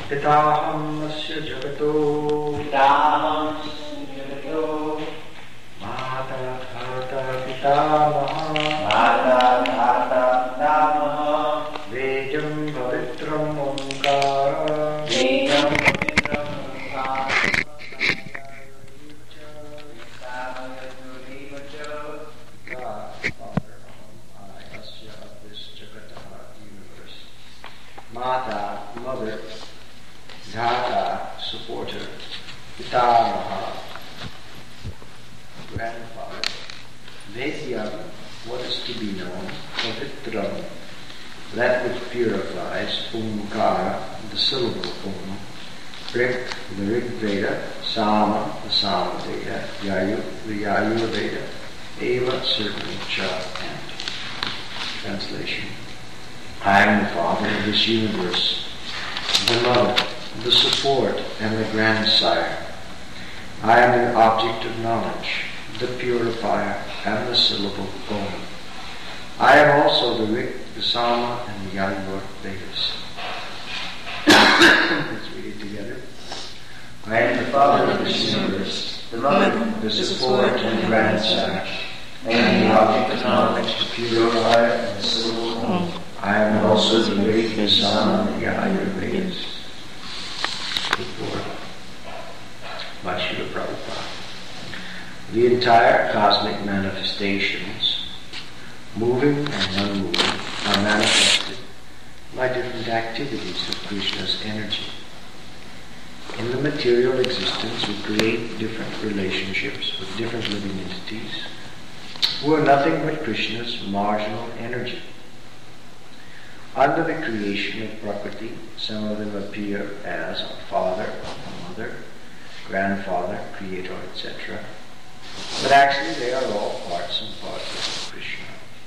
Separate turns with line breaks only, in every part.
पिताहमस्य जगतो माता धाता पितामहः वेदं पवित्रम् ओंकारः Mata, mother, Dhata, supporter, Pitamaha, grandfather, Vedyam, what is to be known, Pavitram, that which purifies, Omkara, the syllable Om, Rik, the Rig Veda, Sama, the Sama Veda, Yayu, the Yayu Veda, Eva, certainly, Cha, and. Translation. I am the father of this universe, the mother, the support, and the grandsire. I am the object of knowledge, the purifier, and the syllable Om. I am also the Rik, the Sama, and the Yajur Vedas. Let's read it together. I am the father of this universe, the mother, the support, and the grandsire. I am the object of knowledge, the purifier, and the syllable Om. I am also the Rik, the Sama, and the Yajur Vedas. By Srila Prabhupada. The entire cosmic manifestations, moving and unmoving, are manifested by different activities of Krishna's energy. In the material existence, we create different relationships with different living entities who are nothing but Krishna's marginal energy. Under the creation of Prakriti, some of them appear as a father, a mother, grandfather, creator, etc. But actually they are all parts and parcels of Krishna.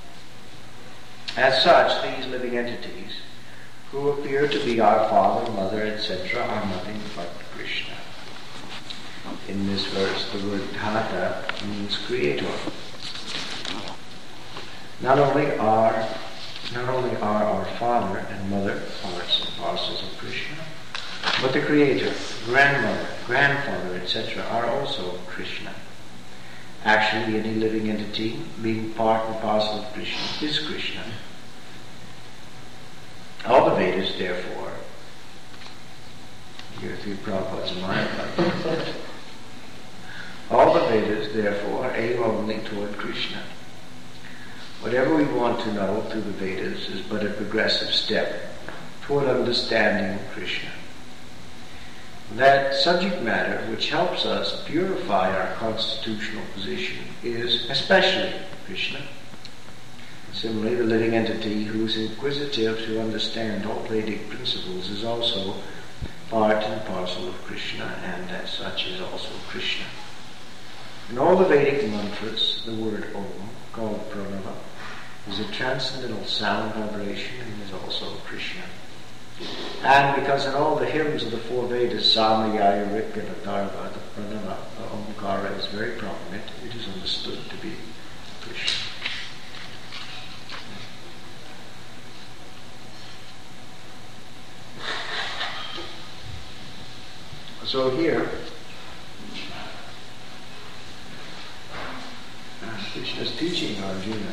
As such, these living entities, who appear to be our father, mother, etc., are nothing but Krishna. In this verse, the word Dhata means creator. Not only are our father and mother parts and parcels of Krishna, but the creator, grandmother, grandfather, etc. are also Krishna. Actually, any living entity being part and parcel of Krishna is Krishna. All the Vedas, therefore, you through Prabhupada's mind, all the Vedas, therefore, aim only toward Krishna. Whatever we want to know through the Vedas is but a progressive step toward understanding Krishna. That subject matter which helps us purify our constitutional position is especially Krishna. Similarly, the living entity who is inquisitive to understand all Vedic principles is also part and parcel of Krishna, and as such is also Krishna. In all the Vedic mantras, the word Om, called Pranava, is a transcendental sound vibration and is also Krishna. And because in all the hymns of the four Vedas, Sama, Yaya, Rik, and Atharva, the Pranava, the Omkara, is very prominent, it is understood to be Krishna. So here, Krishna is teaching Arjuna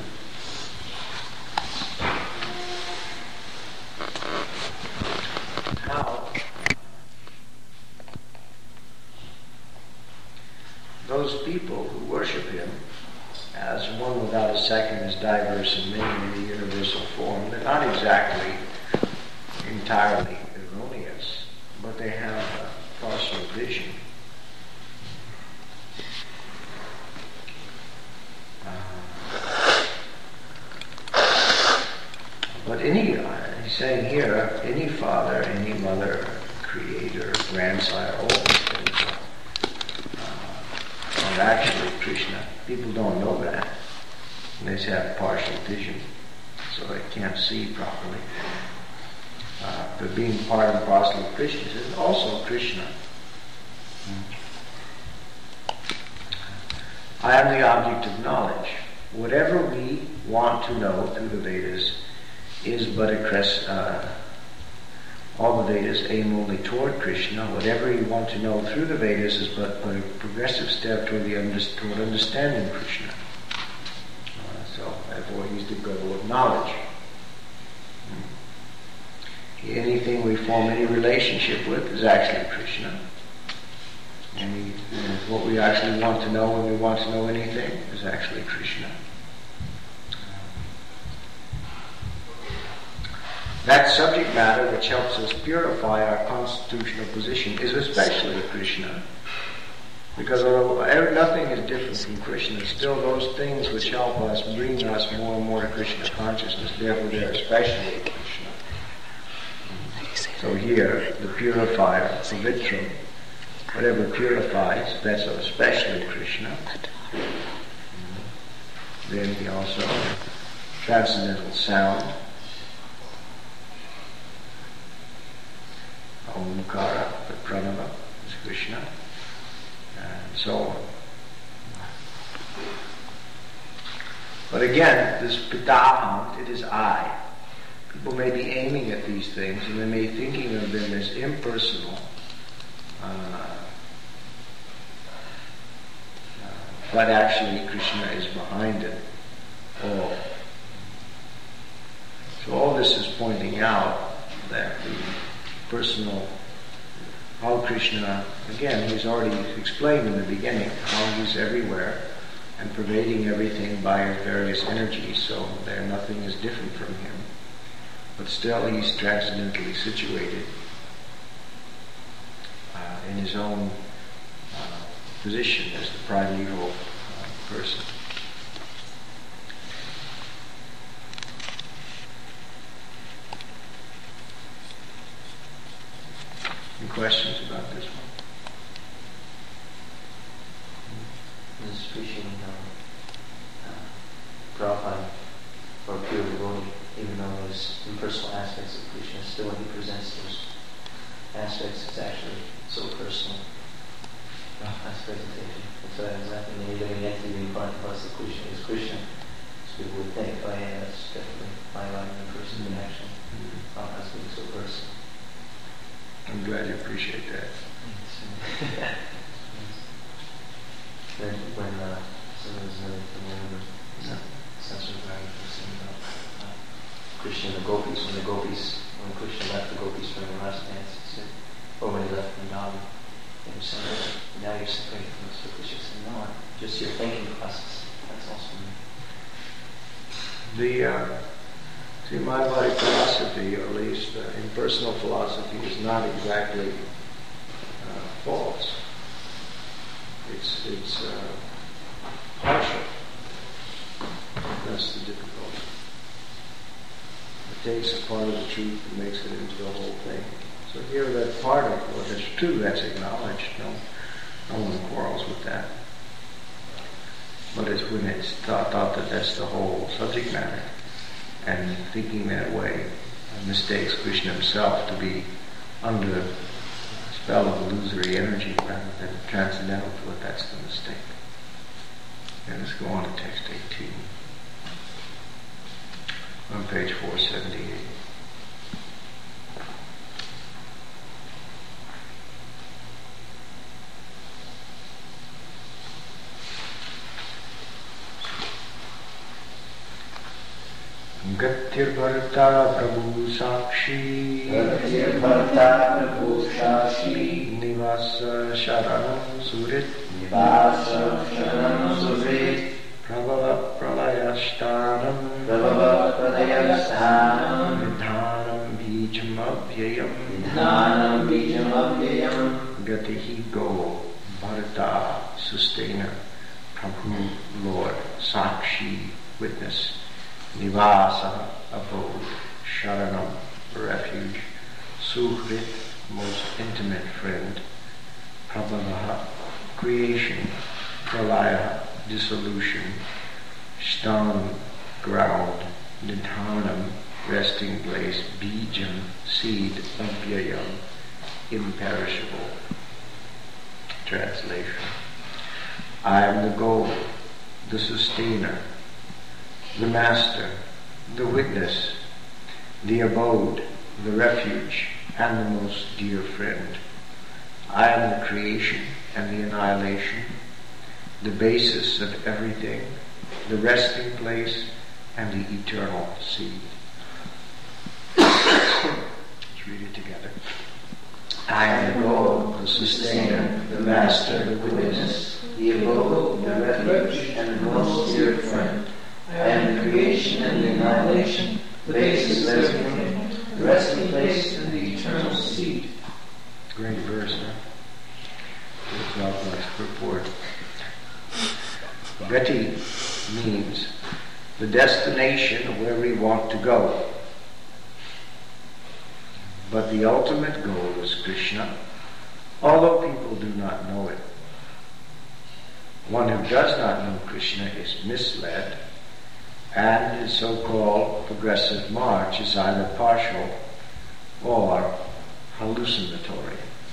how those people who worship him as one without a second is diverse and many in the universal form, they're not exactly entirely erroneous, but they have a partial vision. But he's saying here, any father, any mother, creator, grandsire, all these things are actually Krishna. People don't know that. They just have partial vision, so they can't see properly. But being part and parcel of Krishna is also Krishna. I am the object of knowledge. Whatever we want to know through the Vedas is but all the Vedas aim only toward Krishna. Whatever you want to know through the Vedas is but a progressive step toward understanding Krishna. So therefore he's the goal of knowledge. Anything we form any relationship with is actually Krishna. And what we actually want to know when we want to know anything is actually Krishna. That subject matter which helps us purify our constitutional position is especially Krishna. Because although nothing is different from Krishna, still those things which help us bring us more and more to Krishna consciousness, therefore they're especially Krishna. So here, the purifier, Pavitram, whatever purifies, that's especially Krishna. Then he also, transcendental sound, Omkara, the Pranava, is Krishna, and so on. But again, this Pitaham, it is I. People may be aiming at these things and they may be thinking of them as impersonal, but actually Krishna is behind it all. So all this is pointing out that the personal, how Krishna, again, he's already explained in the beginning how he's everywhere and pervading everything by his various energies, so nothing is different from him. But still he's transcendentally situated in his own position as the primeval person. Any questions about this one?
This is appreciating Prabhupada or pure devotee, even though there's impersonal aspects of Krishna, still when he presents those aspects, it's actually so personal. Prabhupada's presentation. So there's nothing any living entity being part of us that Krishna is Krishna. So people would think, oh yeah, that's definitely my life in person, but actually Prabhupada's being so personal.
I'm glad you appreciate that.
Then when someone was familiar with Sanskrit saying about Krishna and the gopis, when Krishna left the gopis from the last dance, he said, or when he left Vrindavan, they were saying, now you're separated from us. So Krishna said, no, just your thinking process. That's also me.
See, my body philosophy, or at least impersonal philosophy, is not exactly false. It's partial. That's the difficulty. It takes a part of the truth and makes it into the whole thing. So here, that part of what is true, that's acknowledged. No one quarrels with that. But it's when it's thought that that's the whole subject matter, and thinking that way mistakes Krishna himself to be under the spell of illusory energy rather than transcendental thought. That's the mistake. And let's go on to text 18. On page 478. Gatir Bharta Prabhu Sakshi Nivasa Sharanam Surit Prabhava Pralayashtanam Nidhanam Bijam Abhyayam Gatihi Go Bharta Sustainer Prabhu Lord Sakshi Witness Nivasa, abode, Sharanam, refuge, Suhrit, most intimate friend, Prabhavaha, creation, Pralaya, dissolution, Shtan, ground, Nidhanam, resting place, Bijam, seed, Abhyayam, imperishable. Translation. I am the goal, the sustainer, the master, the witness, the abode, the refuge, and the most dear friend. I am the creation and the annihilation, the basis of everything, the resting place, and the eternal seed. Let's read it together. I am the goal, the sustainer, the master, the witness, the abode, the refuge, and the most dear friend. I am the creation and the annihilation, the basis of everything, the resting place, and the eternal seed. Great verse, huh? Prabhupada's purport. Gati means the destination where we want to go. But the ultimate goal is Krishna, although people do not know it. One who does not know Krishna is misled, and his so-called progressive march is either partial or hallucinatory.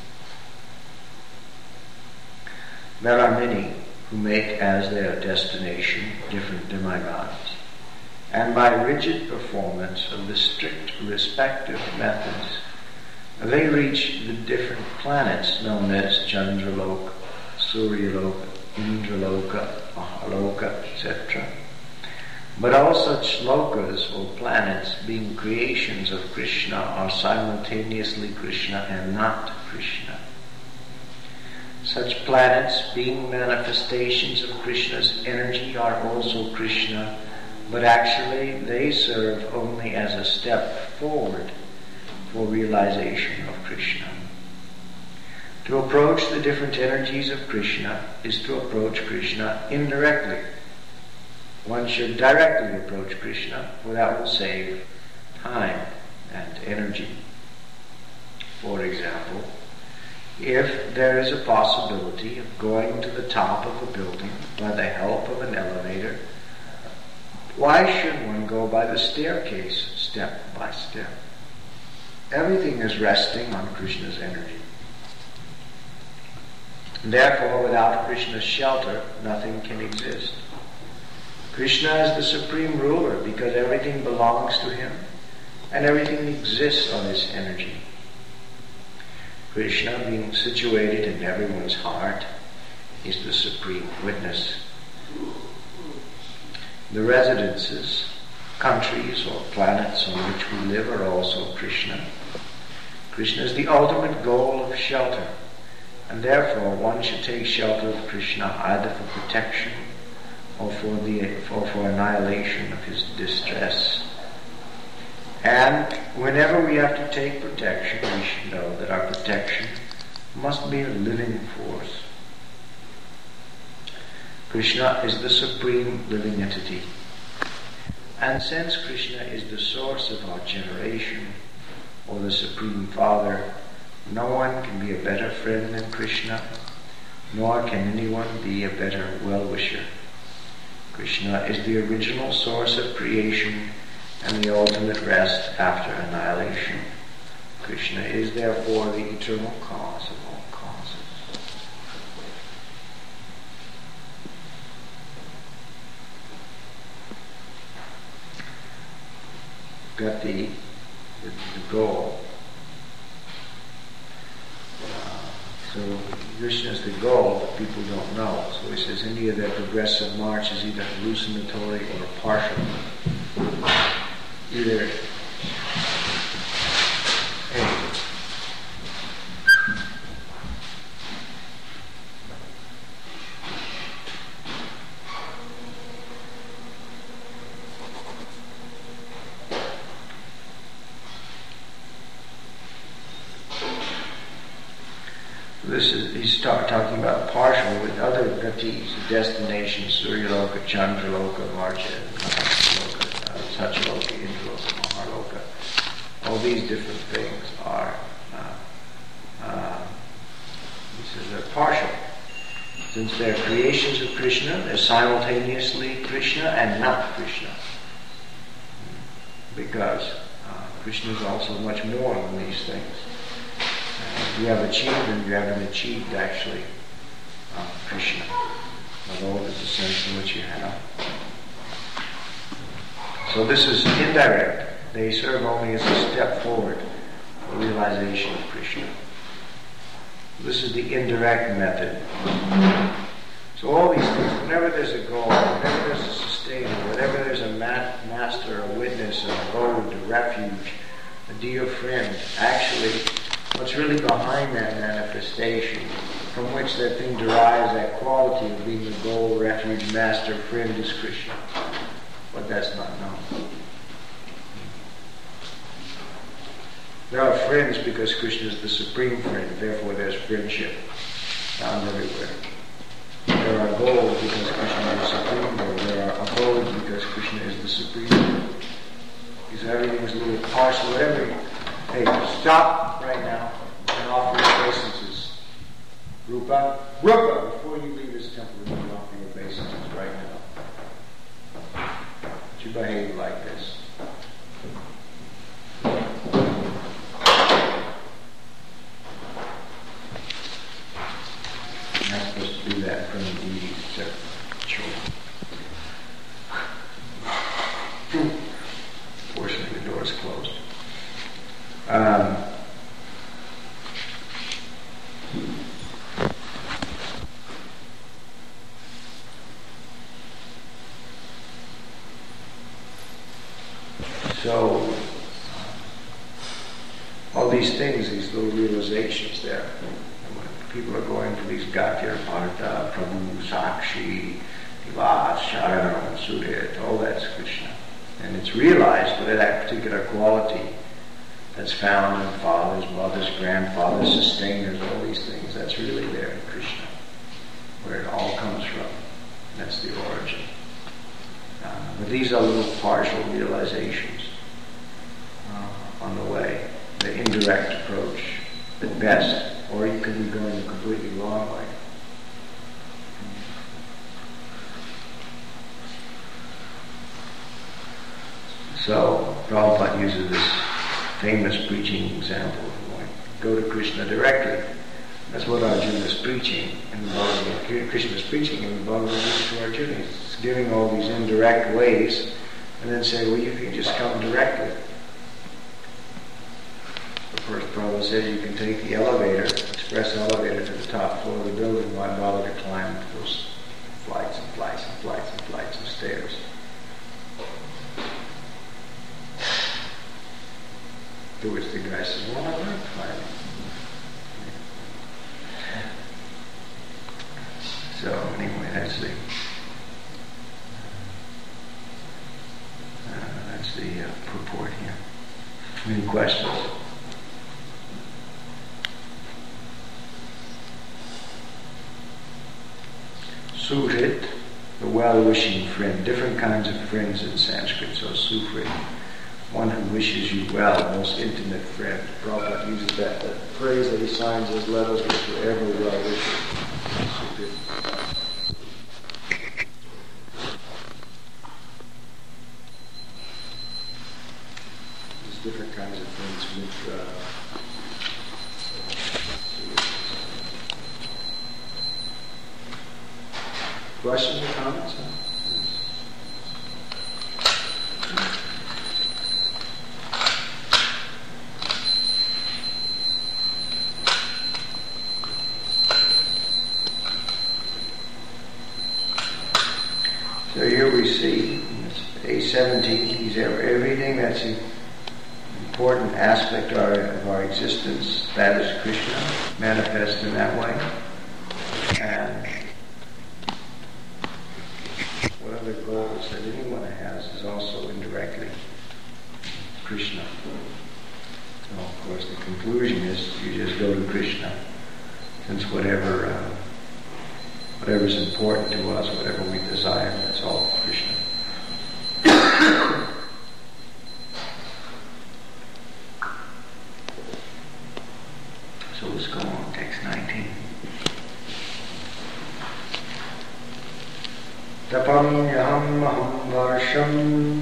There are many who make as their destination different demigods, and by rigid performance of the strict respective methods, they reach the different planets known as Chandraloka, Suryaloka, Indraloka, Mahaloka, etc. But all such lokas or planets, being creations of Krishna, are simultaneously Krishna and not Krishna. Such planets, being manifestations of Krishna's energy, are also Krishna, but actually they serve only as a step forward for realization of Krishna. To approach the different energies of Krishna is to approach Krishna indirectly. One should directly approach Krishna, for that will save time and energy. For example, if there is a possibility of going to the top of a building by the help of an elevator, why should one go by the staircase step by step? Everything is resting on Krishna's energy. Therefore, without Krishna's shelter, nothing can exist. Krishna is the supreme ruler because everything belongs to him and everything exists on his energy. Krishna, being situated in everyone's heart, is the supreme witness. The residences, countries, or planets on which we live are also Krishna. Krishna is the ultimate goal of shelter, and therefore one should take shelter of Krishna either for protection or for annihilation of his distress. And whenever we have to take protection, we should know that our protection must be a living force. Krishna is the supreme living entity. And since Krishna is the source of our generation, or the Supreme Father, no one can be a better friend than Krishna, nor can anyone be a better well-wisher. Krishna is the original source of creation and the ultimate rest after annihilation. Krishna is therefore the eternal cause of all causes. Gati, the goal. So Krishna is the goal, but people don't know. So he says any of their progressive march is either hallucinatory or partial. Either he's talking about partial with other gatis, destinations, Suryaloka, Chandraloka, Marcha, Satyaloka, Indraloka, Mahaloka. All these different things are, he says, they're partial. Since they're creations of Krishna, they're simultaneously Krishna and not Krishna. Because Krishna is also much more than these things. You have achieved and you haven't achieved actually Krishna. Although there's a sense in which you have. So this is indirect. They serve only as a step forward the realization of Krishna. This is the indirect method. So all these things, whenever there's a goal, whenever there's a sustainer, whenever there's a master, a witness, an abode, a refuge, a dear friend, actually what's really behind that manifestation, from which that thing derives that quality of being the goal, refuge, master, friend, is Krishna. But that's not known. There are friends because Krishna is the supreme friend, therefore there's friendship found everywhere. There are goals because Krishna is the supreme goal. There are abodes because Krishna is the supreme goal. Because everything is a little partial, whatever. Hey, stop right now and offer your obeisances. Rupa, before you leave this temple, you can offer your obeisances right now. But you behave like this. You're not supposed to do that from the deities except children. Fortunately, the door is closed. So, all these things, these little realizations there, when people are going for these Gatya, Bharata, Prabhu, Sakshi, Divas, Sharanam, Sudhit, all that's Krishna. And it's realized by that particular quality that's found in fathers, mothers, grandfathers, sustainers, all these things, that's really there in Krishna, where it all comes from. That's the origin. But these are little partial realizations on the way, the indirect approach at best, or you could be going the completely wrong way. So Prabhupada uses this famous preaching example of like, go to Krishna directly. That's what Arjuna is preaching in the Bhagavad. Krishna is preaching in the Bhagavad Gita to Arjuna. He's giving all these indirect ways, and then say, well, you can just come directly. The first Prabhupada says you can take the elevator, express elevator to the top floor of the building, why bother to climb those flights and flights and flights and flights of stairs. To which the guy says, well, I learned climbing. So anyway, that's the purport here. Any questions? Suhrit, the well-wishing friend. Different kinds of friends in Sanskrit. So Suhrit, one who wishes you well, most intimate friend. Prabhupada uses that phrase that he signs his letters with forever well-wishing. There's different kinds of friends. Mitra. Questions or comments? So here we see, A17, everything that's an important aspect of our existence, that is Krishna, manifest in that way. And what other goals that anyone has is also indirectly Krishna. So of course the conclusion is you just go to Krishna, since whatever's important to us, whatever we desire, that's all Krishna. So let's go on, text 19. Tapamyaham varsham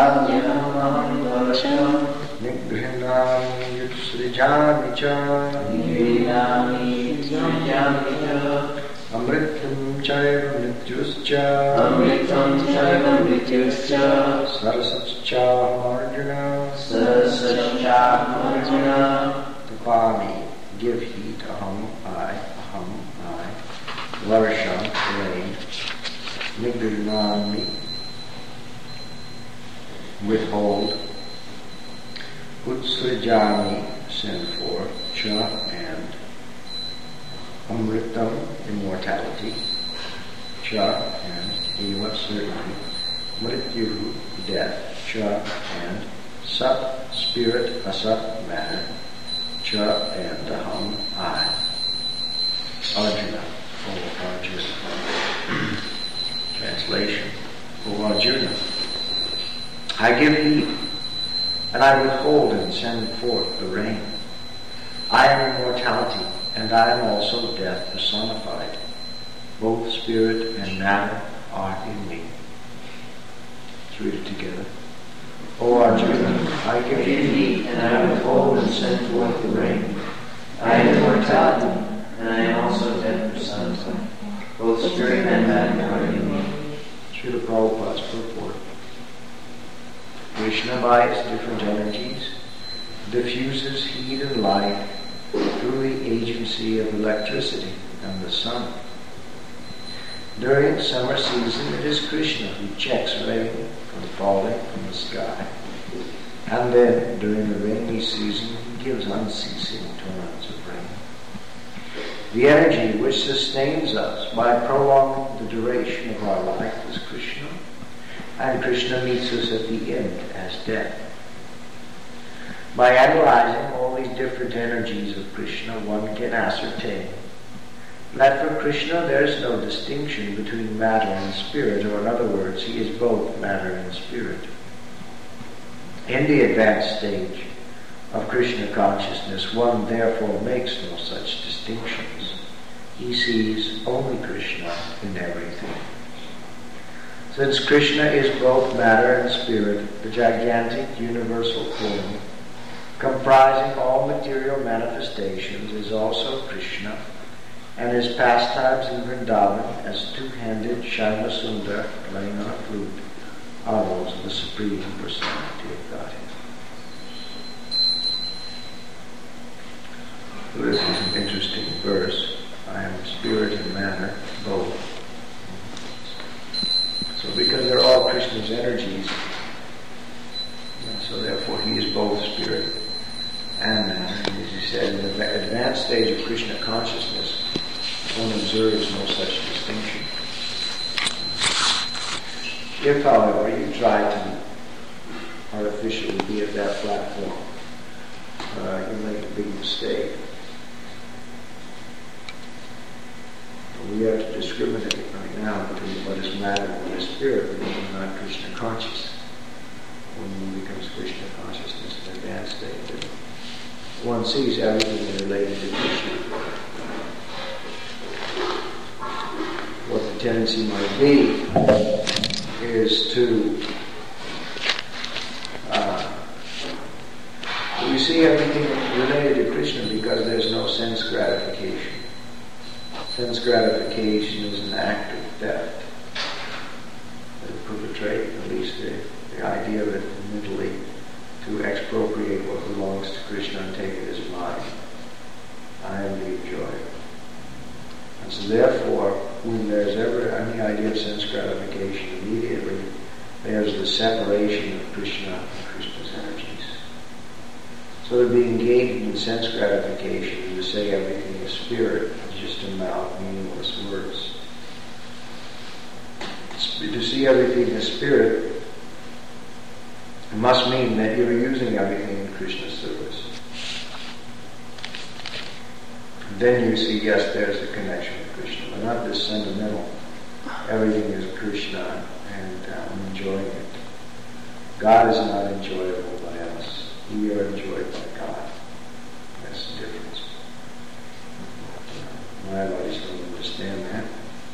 Nigrihnam yutsrijami cha Amritam chaiva mrityuscha
Amritam chaiva mrityuscha
sarasascha marjana tapami, give heat, aham, I, varsham, rain, nigrinami, withhold, utsrajami, send forth, cha, and amritam, immortality, cha, and eva, certainly, mrityu, death, cha, and sat, spirit, asat, matter, cha, and aham, I. Arjuna, O Arjuna. Translation, O Arjuna, I give heat, and I withhold and send forth the rain. I am immortality, and I am also death personified. Both spirit and matter are in me. Let's read it together. O Arjuna, I give heat, and I withhold and send forth the rain. I am immortality, and I am also death personified. Both spirit and matter are in me. Srila Prabhupada's purport. Krishna, by its different energies, diffuses heat and light through the agency of electricity and the sun. During summer season, it is Krishna who checks rain from falling from the sky. And then, during the rainy season, he gives unceasing torrents of rain. The energy which sustains us by prolonging the duration of our life is Krishna, and Krishna meets us at the end as death. By analyzing all these different energies of Krishna, one can ascertain that for Krishna there is no distinction between matter and spirit, or in other words, he is both matter and spirit. In the advanced stage of Krishna consciousness, one therefore makes no such distinctions. He sees only Krishna in everything. Since Krishna is both matter and spirit, the gigantic universal form, comprising all material manifestations, is also Krishna, and his pastimes in Vrindavan as two-handed Shyama Sundar playing on a flute are those of the Supreme Personality of Godhead. So this is an interesting verse. I am spirit and matter, both. So because they're all Krishna's energies, and so therefore he is both spirit and matter. And as he said, in the advanced stage of Krishna consciousness, one observes no such distinction. If, however, you try to artificially be at that platform, you make a big mistake. We have to discriminate right now between what is matter and what is spirit, because we're not Krishna conscious. When one becomes Krishna consciousness in advanced state, one sees everything related to Krishna. What the tendency might be is to we see everything related to Krishna because there's no sense gratification. Sense gratification is an act of theft. They perpetrate, at least the idea of it mentally, to expropriate what belongs to Krishna and take it as mine. I am the enjoyer. And so therefore, when there's ever any idea of sense gratification, immediately there's the separation of Krishna and Krishna's energies. So to be engaged in sense gratification and to say everything is spirit is just to mouth meaningless words. To see everything as spirit must mean that you're using everything in Krishna's service. Then you see, yes, there's a connection with Krishna, but not this sentimental, everything is Krishna and I'm enjoying it. God is not enjoyable by us. We are enjoyed by God. That's the difference. Mayavadis don't understand that.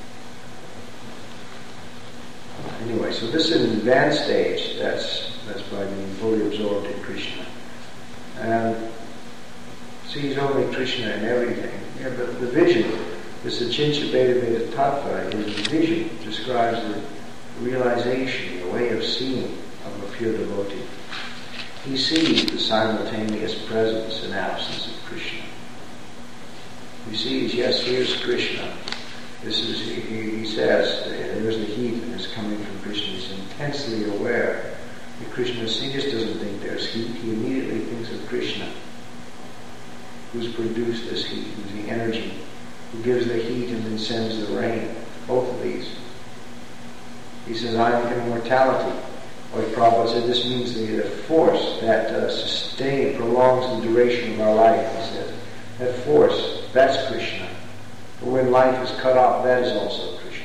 Anyway, so this is an advanced stage. That's by being fully absorbed in Krishna. And sees only Krishna in everything. Yeah, but the vision This Achincha Bheda Veda Tattva is vision, describes the realization, the way of seeing of a pure devotee. He sees the simultaneous presence and absence of Krishna. He sees, yes, here's Krishna. This is, he says, there's the heat and it's coming from Krishna. He's intensely aware that Krishna, he just doesn't think there's heat. He immediately thinks of Krishna, who's produced this heat, who's the energy, who gives the heat and then sends the rain. Both of these. He says, I am immortality. Or Prabhupada said, this means the force that prolongs the duration of our life. He says, that force, that's Krishna. But when life is cut off, that is also Krishna.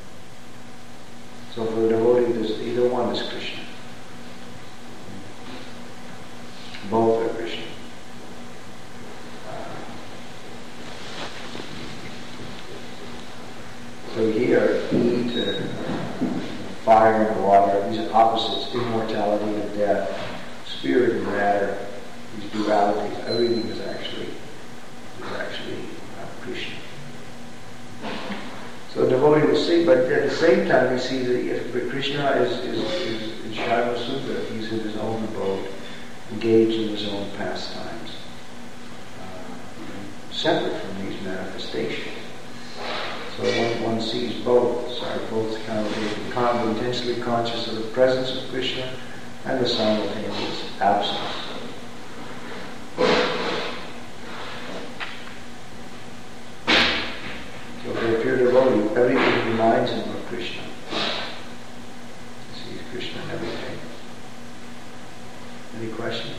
So for a devotee, either one is Krishna. Both are Krishna. So here, heat and fire and water, these are opposites, immortality and death, spirit and matter, these dualities, everything is actually Krishna. So the devotee will see, but at the same time he sees that Krishna is in Shaiva Sundara. He's in his own abode, engaged in his own pastimes, separate from these manifestations. So one sees both kind of intensely conscious of the presence of Krishna and the simultaneous absence. So for a pure devotee, everything reminds him of Krishna. He sees Krishna in everything. Any questions?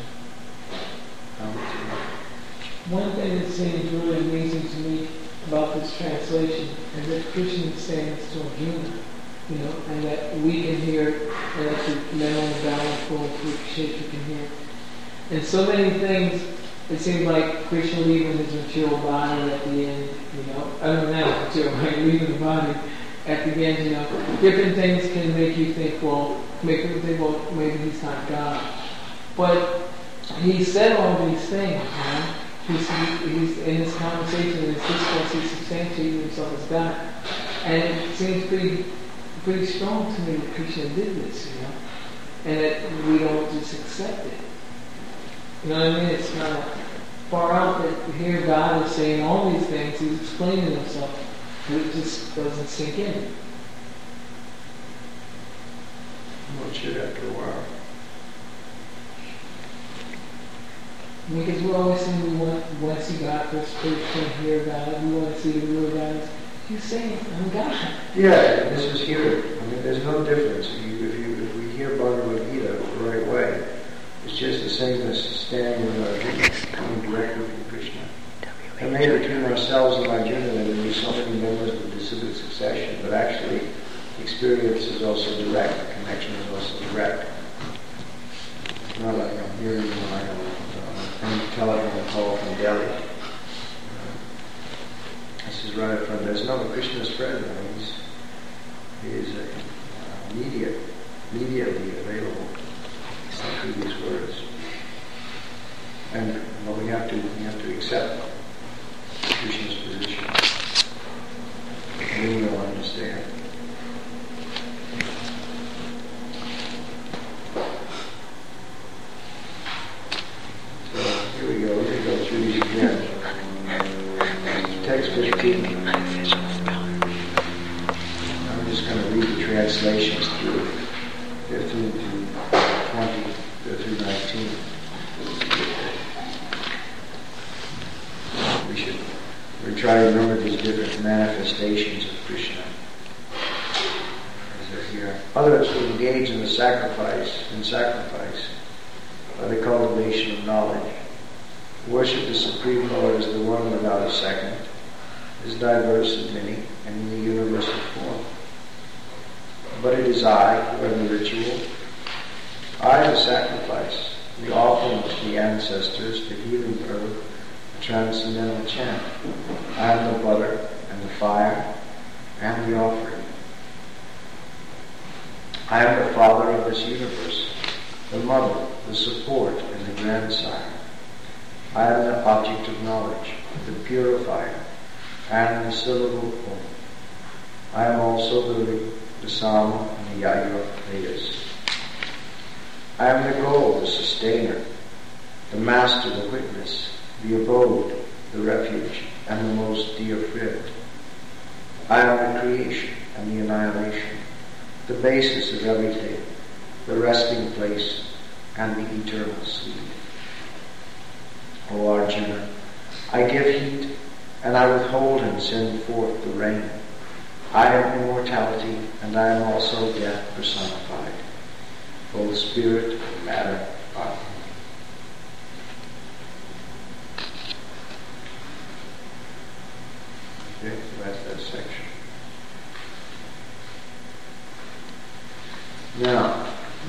One thing that seems really amazing to me about this translation is that Krishna is saying this to Arjuna, and that we can hear, and that the men on the battlefield through Kshetra can hear. And so many things, it seems like Krishna leaving his material body at the end, leaving the body at the end, different things can make you think, maybe he's not God. But he said all these things, He's in his conversation, in his discourse, he's substantiating himself as God. And it seems pretty strong to me that Krishna did this, and that we don't just accept it. You know what I mean? It's kind of far out that here God is saying all these things, he's explaining himself, but it just doesn't sink in.
Well, it should after a while.
Because we're always saying we want to see God first, to hear God, we want to see the real God. He's saying, I'm God.
Yeah, this is here. There's no difference. If we hear Bhagavad Gita the right way, it's just the same as standing with Arjuna, coming directly from Krishna. And maybe between ourselves and Arjuna, there will be so many members of the disciplic succession, but actually, the experience is also direct, the connection is also direct. It's not like I'm hearing a telephone call from Delhi. This is right in front. There's no Krishna's present. He is immediately available through these words. And we have to accept Krishna's position. And then we'll understand. Text 15. I'm just going to read the translations through 15 to 20 through 19. We try to remember these different manifestations of Krishna as they're here. Others who engage in sacrifice by the cultivation of knowledge. Worship the Supreme Lord as the one without a second, is diverse and many, and in the universal form. But it is I who am the ritual, I the sacrifice, the offering to the ancestors, the healing herb, the transcendental chant. I am the butter and the fire and the offering. I am the father of this universe, the mother, the support, and the grandsire. I am the object of knowledge, the purifier, and the syllable Om. I am also the Sama and the Yajna Vedas. I am the goal, the sustainer, the master, the witness, the abode, the refuge, and the most dear friend. I am the creation and the annihilation, the basis of everything, the resting place, and the eternal sleep. O Arjuna, I give heat, and I withhold and send forth the rain. I am immortality, and I am also death personified. Both spirit and matter are one. Okay, so that's that section. Now,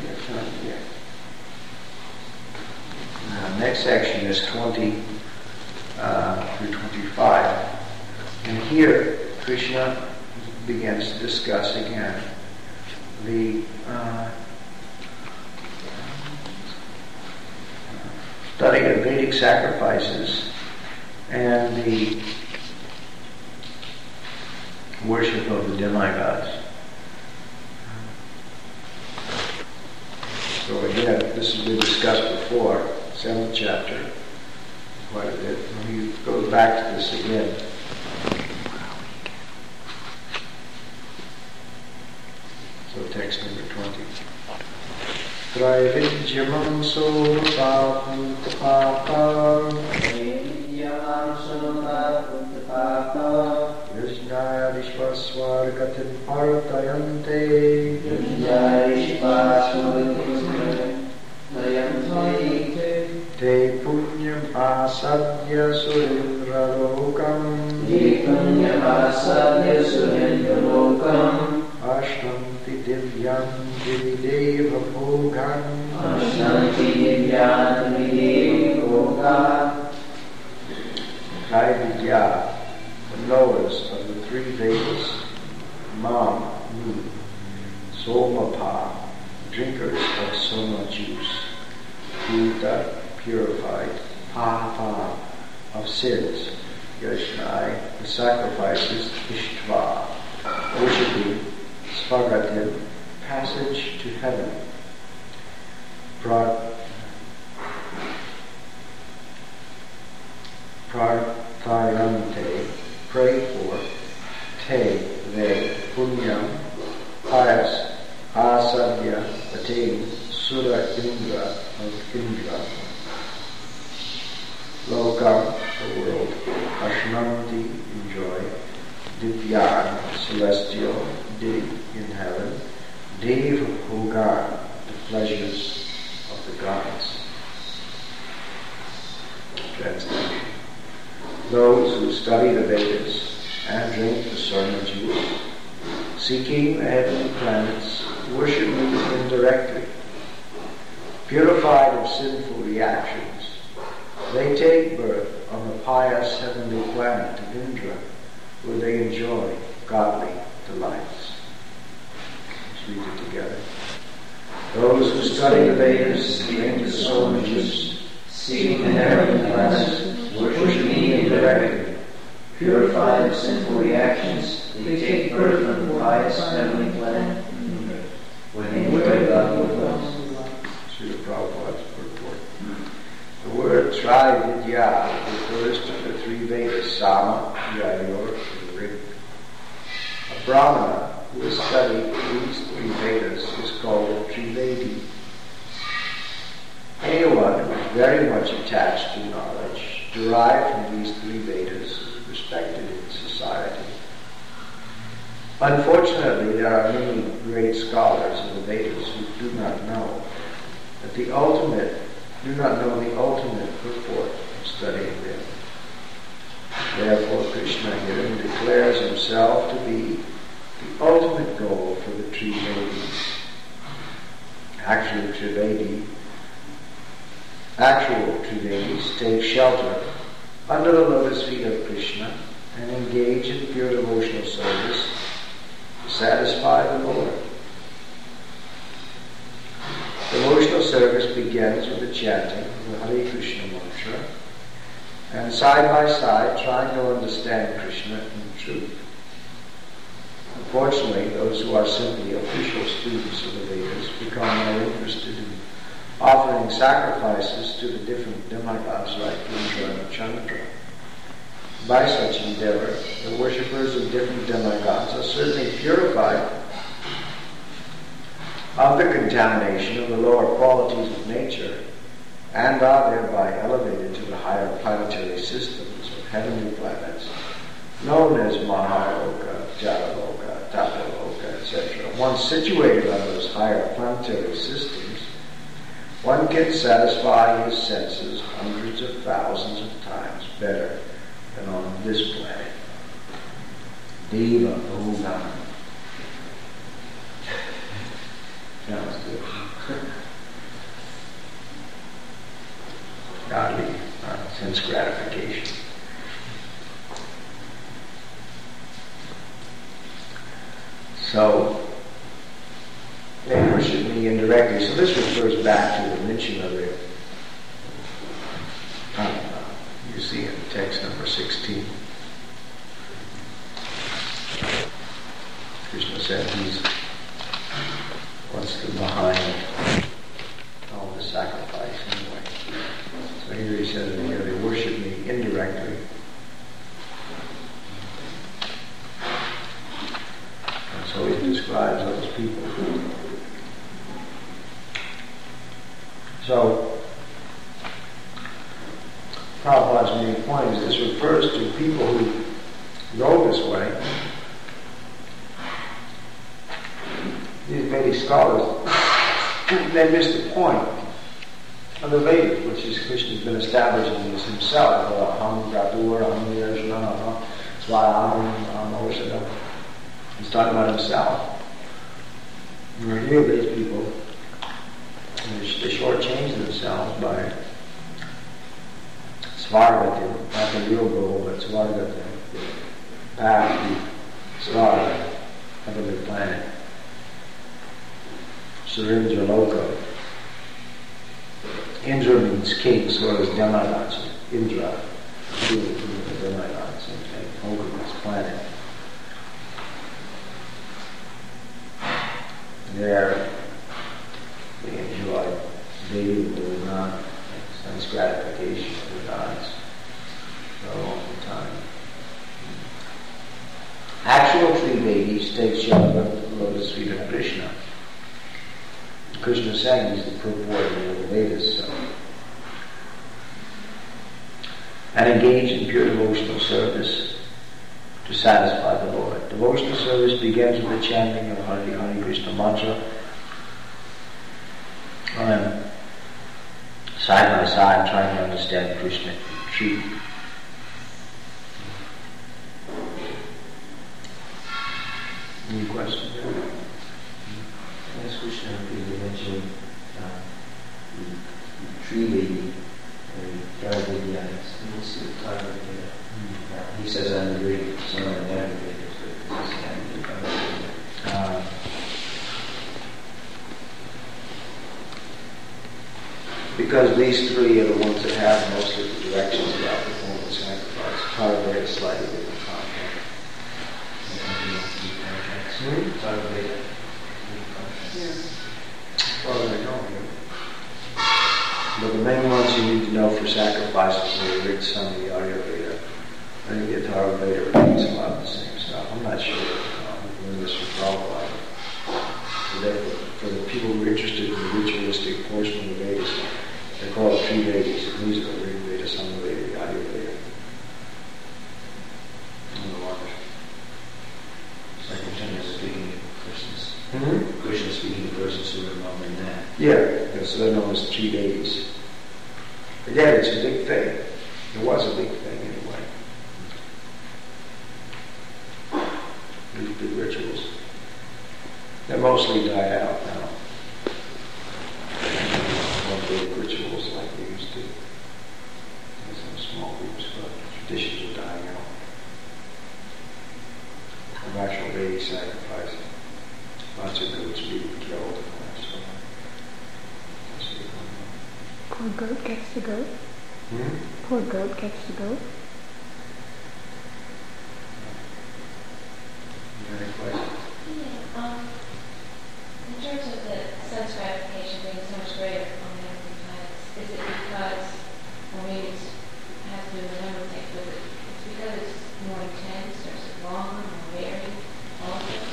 next section is 20 through 25. And here, Krishna begins to discuss again the study of Vedic sacrifices and the worship of the demigods. So again, this has been discussed before, 7th chapter, quite a bit. He goes back to this again. So text number 20. Traividyamam sopapam tapapam Yajnaya Vishvasvargatim Partayante Te punyam asadya surindra Ashtanti divyam divideva bhogan Traividya, the knowers of the three Vedas, Mam, me, Somapa, drinkers of Soma juice, Bhuta, purified, Papa, of sins, Yajnai, the sacrifices, Ishtva, worshipping, Svagatim, passage to heaven, Prarthayante, pray for, Te, they, Punyam, pious, Asadya, attain, Sura Indra, of Indra, Lokam, the world, Ashnanti, enjoy, Divyan, celestial, Div, in heaven, Dev Bhogan, the pleasures of the gods. Translation. Those who study the Vedas and drink the Soma juice, seeking the heavenly planets, worship me indirectly. Purified of sinful reactions, they take birth on the pious heavenly planet of Indra, where they enjoy godly delights. Let's read it together. Those who study the Vedas and drink the Soma juice, seeking the heavenly planets, worship me indirectly. Purified of sinful reactions, they take birth on the pious heavenly planet, where they enjoy godly delights. Srila Prabhupada's purport. The word Traividya refers to the three Vedas, Sama, Yajur, and Rig. A Brahmana who has studied these three Vedas is called Trivedi. Anyone who is very much attached to knowledge derived from these three Vedas is respected in society. Unfortunately, there are many great scholars of the Vedas who do not know the ultimate purport of studying them. Therefore, Krishna here declares himself to be the ultimate goal for the Trivedi. Actual Trivedis take shelter under the lotus feet of Krishna and engage in pure devotional service to satisfy the Lord. Devotional service begins with the chanting of the Hare Krishna mantra and side by side trying to understand Krishna in truth. Unfortunately, those who are simply official students of the Vedas become more interested in offering sacrifices to the different demigods like Indra and Chandra. By such endeavor, the worshippers of different demigods are certainly purified of the contamination of the lower qualities of nature and are thereby elevated to the higher planetary systems of heavenly planets known as Mahaloka, Jataloka, Tapaloka, etc. Once situated on those higher planetary systems, one can satisfy his senses hundreds of thousands of times better than on this planet. Deva Bhoga. Sounds good. Godly sense gratification. So, they worship me indirectly. So this refers back to the mention of it. You see in text number 16. Krishna said he's what's the behind all the sacrifice anyway. So here he says in here, they worship me indirectly. And so he describes those people. So Prabhupada's main point is this refers to people who go this way. These Vedic scholars, they miss the point of the Vedas, which is Krishna's been establishing as himself. He's talking about himself. And here these people, they shortchange themselves by Svargati, not the real goal, but Svargati, path to Svarga, heavenly planet. Surindra Loka. Indra means king, so does demigods. Indra, the demigods, same thing. Loka means planet. There, they enjoy daily not sense gratification of the gods for a long time. Actual Trivedi takes shelter of the lotus feet of Krishna. Krishna is saying he's the purport of the Vedas. So. And engage in pure devotional service to satisfy the Lord. Devotional service begins with the chanting of Hare Hare Krishna mantra. And side by side trying to understand Krishna truth. Any questions there?
Yes, Krishna, you mentioned the tree lady, the Garbhadiyas. We'll see the title of it. He says, I'm the great son of Navigators.
Because these three are the ones that have most of the directions about performing sacrifice. Probably a slightly different content. Well, I know. But the main ones you need to know for sacrifices are the Rig, Sami, the Ayurveda. I think the Ayurveda repeats a lot of the same stuff. I'm not sure when this was Prabhupada. So therefore, for the people who are interested in the ritualistic portion of the Vedas, they call it three Vedas. And these are the Rig Veda, Sami Veda, the Ayurveda. And the others.
It's like Krishna speaking to persons.
Mm-hmm.
Krishna speaking to persons who are involved in that.
Yeah, so they're known as three Vedas. Again, it's a big thing. It was a big thing anyway. These big rituals. They're mostly died out now. One big rituals like they used to. There's some small groups, but traditions are dying out. Of actual Vedic sacrifice. Lots of goats being killed and so on.
Poor goat gets the goat. Poor goat catch the goat.
Any questions?
Yeah, in terms of the sense gratification being so much greater on the heavenly planets, is it because, or maybe it has to do with a number of things, but it's because it's more intense, or is it longer, more varied, all of those?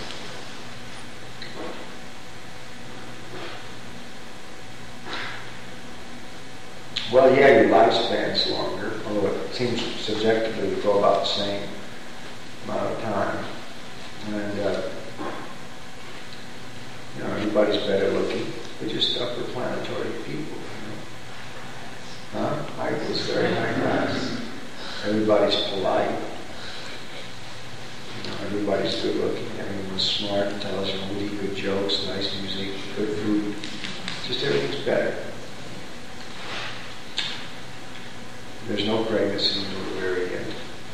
Well, yeah, your lifespan's longer, although it seems subjectively to go about the same amount of time. And, everybody's better looking. They're just upper planetary people, Michael's very high class. Everybody's polite. Everybody's good looking. Everyone's smart, intelligent, witty, good jokes, nice music, good food. Just everything's better. There's no pregnancy until the very end.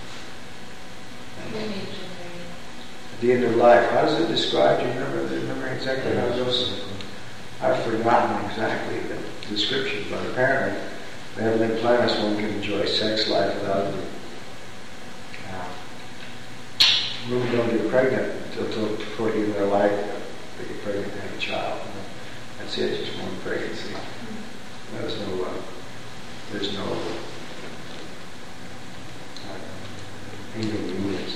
At the end of life, how does it describe? Do you remember exactly how it goes? I've forgotten exactly the description, but apparently, the heavenly planets, one can enjoy sex life without it. Women don't get pregnant until toward the end of their life. They get pregnant and have a child. That's it, just one pregnancy. There's no inconvenience.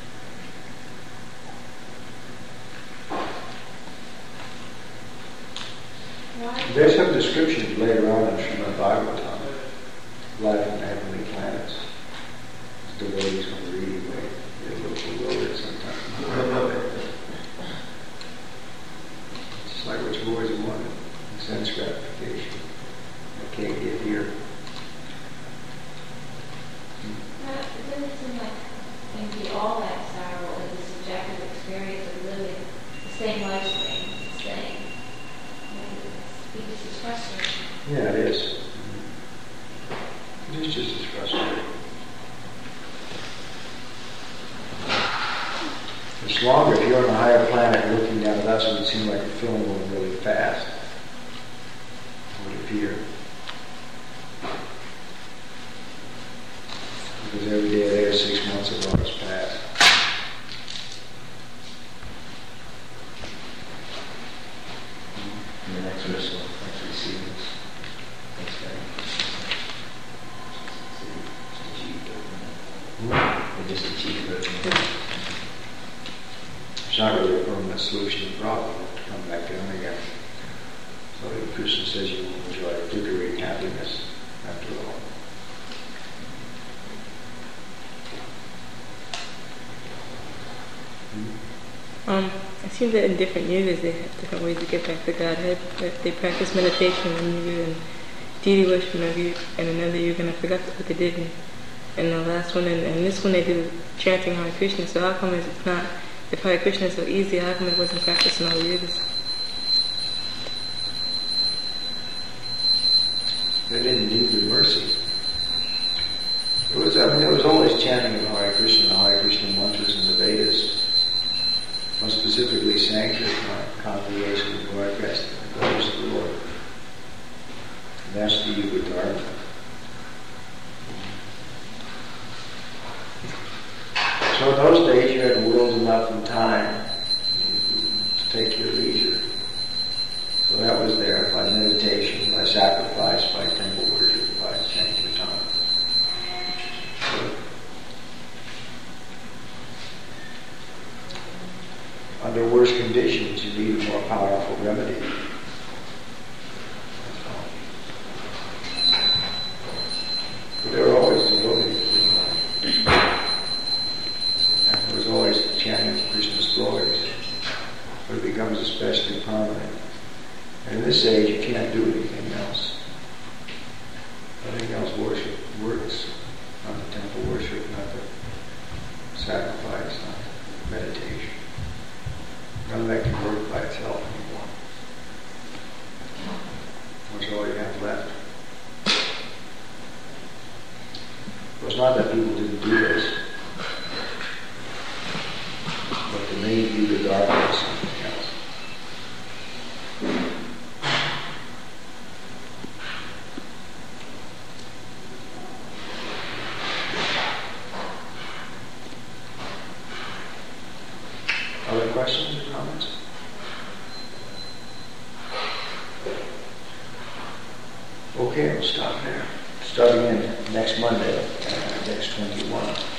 There's some descriptions later on in Srimad Bhagavatam, life on the heavenly planets. The devotees when they're reading, they get a little bewildered sometimes. It's just like which boys want sense gratification. I can't get here.
It doesn't seem like it can be all that desirable in the subjective experience of living the same lifespan, the same. It's just frustrating.
Yeah, it is. It is just as frustrating. It's longer if you're on a higher planet looking down at us, it would seem like a film going really fast. It would appear. Because every day there, 6 months have always passed.
And the next verse will actually see this. Thanks, God. They just achieved it.
It's not really a permanent solution to the problem. You have to come back down again. So Krishna says you will enjoy flickering happiness after all.
I see that in different yugas they have different ways to get back to Godhead. That they practice meditation in yuga and deity worship in another yuga, and I forgot what they did in the last one. And this one they do chanting Hare Krishna. So how come it's not, if Hare Krishna is so easy, how come it wasn't practiced in all the yugas?
They didn't need the mercy. There was always chanting of Hare Krishna, the Hare Krishna mantras in the Vedas. More specifically, Sankirtan, congregation of Lord Krishna, the glories of the Lord. And that's the Yuga Dharma. So in those days, you had world enough and time to take your leisure. So that was there by meditation, by sacrifice, by temple worship, by Sankirtan. Under worse conditions, you need a more powerful remedy. But there are always devotees. And there was always chanting of Krishna's glories. But it becomes especially prominent. And in this age, you can't do anything else. Nothing else works. Not the temple worship, not the sacrifice, not the meditation. None of that can work by itself anymore. That's all you have left. Well, it's not that people didn't do this, but the main view of Dharma is something else. questions or comments? Okay, we'll stop there. Starting in next Monday, next 21.